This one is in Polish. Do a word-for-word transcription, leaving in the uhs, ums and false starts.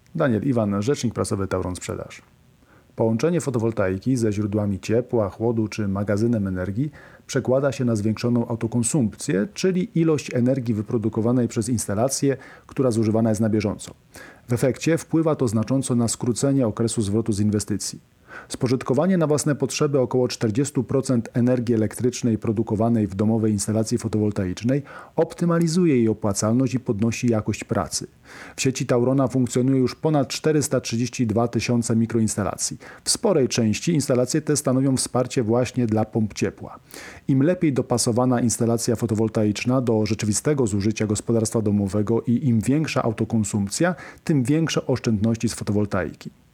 Daniel Iwan, rzecznik prasowy Tauron Sprzedaż. Połączenie fotowoltaiki ze źródłami ciepła, chłodu czy magazynem energii przekłada się na zwiększoną autokonsumpcję, czyli ilość energii wyprodukowanej przez instalację, która zużywana jest na bieżąco. W efekcie wpływa to znacząco na skrócenie okresu zwrotu z inwestycji. Spożytkowanie na własne potrzeby około czterdzieści procent energii elektrycznej produkowanej w domowej instalacji fotowoltaicznej optymalizuje jej opłacalność i podnosi jakość pracy. W sieci Taurona funkcjonuje już ponad czterysta trzydzieści dwa tysiące mikroinstalacji. W sporej części instalacje te stanowią wsparcie właśnie dla pomp ciepła. Im lepiej dopasowana instalacja fotowoltaiczna do rzeczywistego zużycia gospodarstwa domowego i im większa autokonsumpcja, tym większe oszczędności z fotowoltaiki.